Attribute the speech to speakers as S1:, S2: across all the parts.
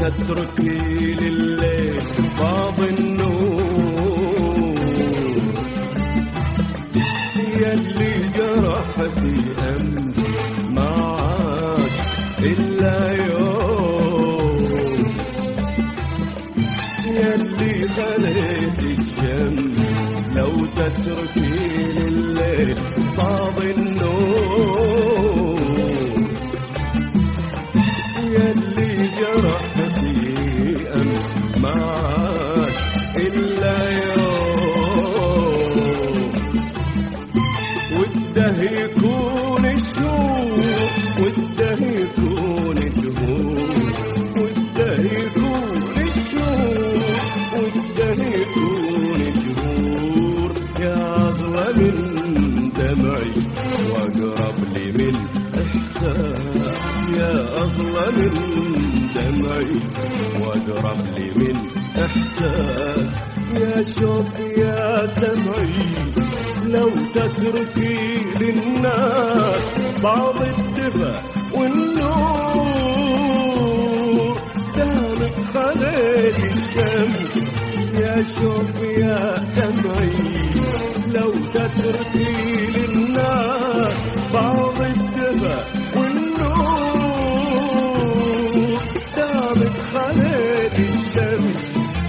S1: تتركي لليل باب النور، يلي جرحتي أمس ما عاش إلا يوم، يلي خليتي الشمس لو تتركي لليل باب النور، يلي جرحتي أمس ما عاش إلا يوم، وده يكون الشوق وده يكون شهور، وده يكون الشوق وده يكون شهور، يا أغلى من دمعي وأقرب لي من إحساس، يا أغلى من دمعي وأقرب لي من إحساس، يا شوف يا سمعي لو تتركي للناس بعض الدفء والنور، دامت خليتي الشمس، يا شوف يا سمعي لو تتركي للناس بعض الدفء والنور، دامت خليتي الشمس.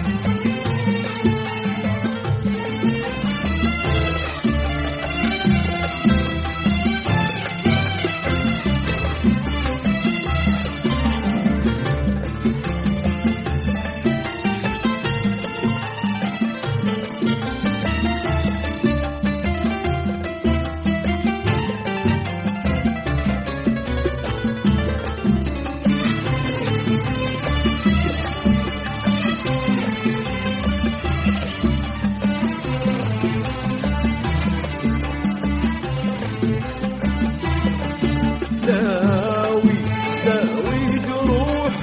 S1: داوي جروح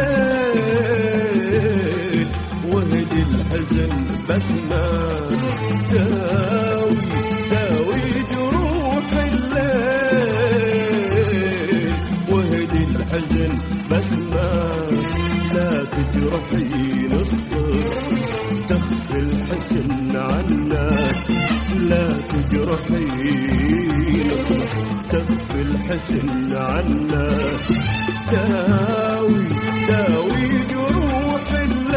S1: الليل وهدي الحزن بس ما، داوي جروح الليل وهدي الحزن بس ما، لا تجرحين الصبر تخفي الحزن عنك، لا تجرحين الصبر تخفي الحزن عنا، داوي جروح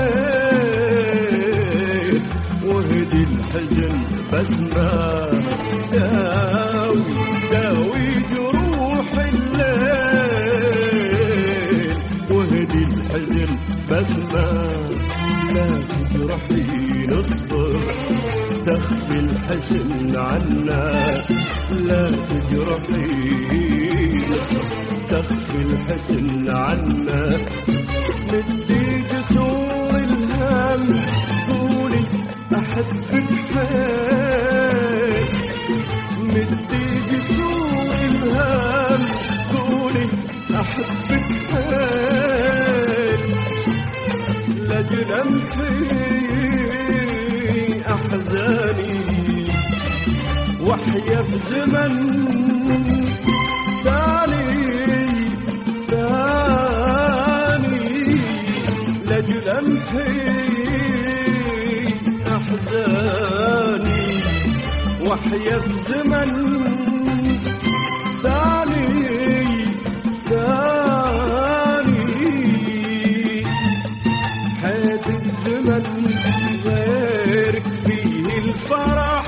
S1: الليل وهدي الحزن بس ما، داوي جروح الليل وهدي الحزن بس ما، لا تجرحين الصبر تخفي الحزن عنا، لا تجرحين تخفي الحزن عنا، مدي جسور الهم قولي أحبك حيل، مدي جسور الهم قولي أحبك حيل، لجل أمحي أحزاني وحيا في زمن ثاني، لجل أمحي أحزاني وحيا في زمن ثاني، حيث الزمن غيرك فيه الفرح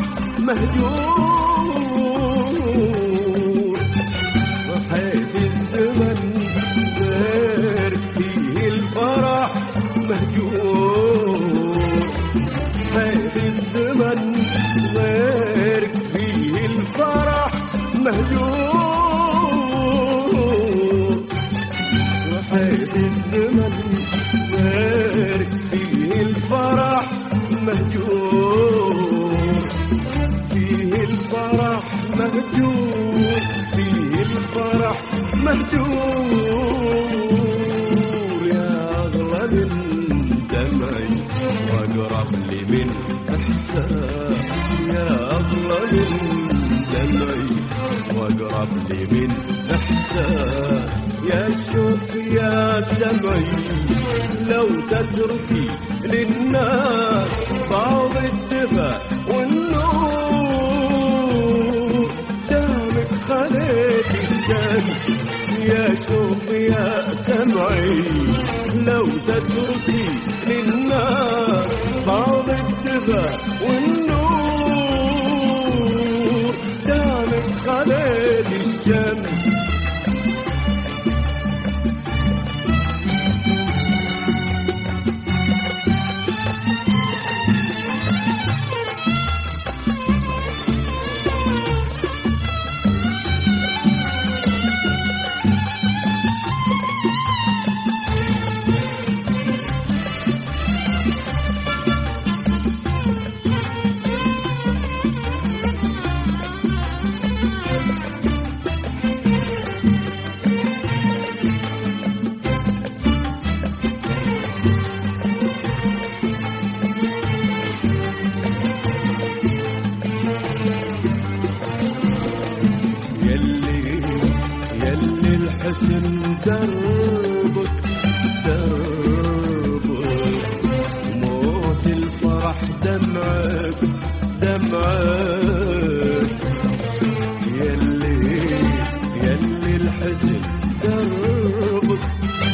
S1: مهجور، حيث الزمن غيرك فيه الفرح مهجور، حيث الزمن غيرك فيه الفرح مهجور، حيث الزمن غيرك فيه الفرح مهجور، فيه الفرح مهجور، فيه الفرح مهجور، يا أغلى من دمعي وأقرب لي من إحساس، يا أغلى من دمعي وأقرب لي من إحساس، يا شوف يا سمعي لو تتركي للناس بعض الدفا والنور، دامك خليتي الشمس يا شوف يا سمعي، لو تتركي للناس بعض الدفا والنور، دامك خليتي الشمس. يلي الحسن دربك دربك، موت الفرح دمعك دمعك، يلي الحزن دربك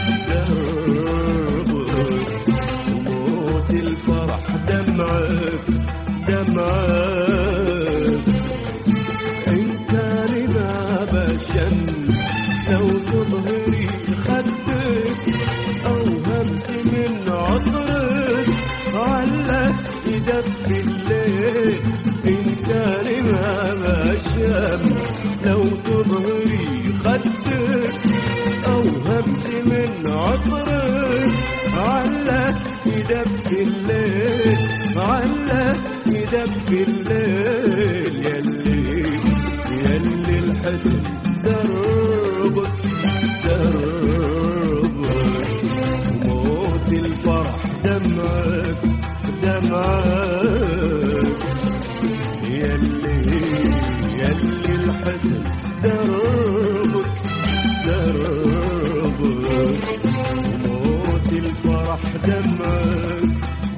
S1: دربك، موت الفرح دمعك دمعك. انت لباب الشمس لو تظهري خدك او همس من عطرك، علك يدفي الليل. انت لباب الشمس لو تظهري خدك او همس من عطرك، علك يدفي الليل علك يدفي الليل. يلي الحزن دربك دربك، موت الفرح دمعك دمعك، يلي الحزن دربك دربك، موت الفرح دمعك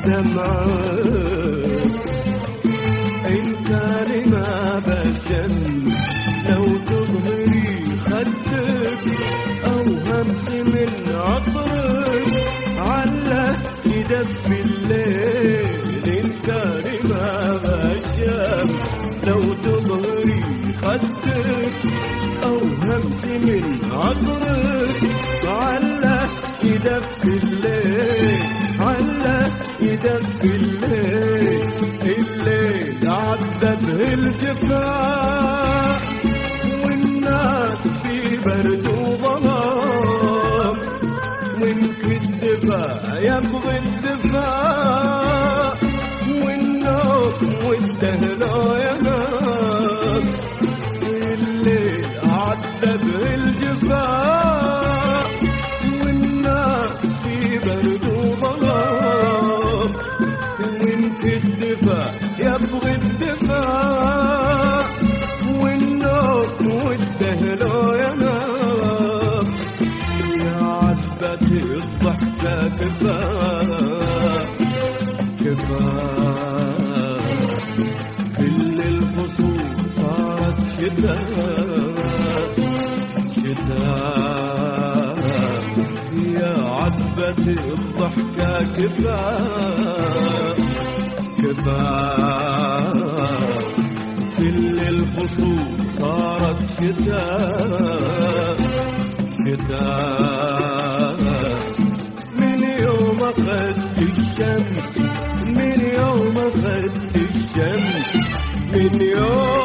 S1: دمعك. انت لما بالشمس لو تظهري خدك او همس من عطرك، علك يدفي الليل. انت لما بالشمس لو تظهري خدك او همس من عطرك، علك يدفي الليل علك يدفي الليل. الليل عذبه الجفاء والناس في برد وظلام، ويمكن الدفا يبغي الدفاء والنوم والدهلا ينام. الليل عذبه الجفاء والناس في برد وظلام، ويمكن الدفا يبغي الدفاع والنوم والدهلا ينام. يا عذبة الضحكة كفاء كفاء، كل الفصول صارت شتاء شتاء. يا عذبة الضحكة كفاء كفاء، كل الفصول صارت شتاء شتاء. من يوم أخذت الشمس من يوم أخذت الشمس من يوم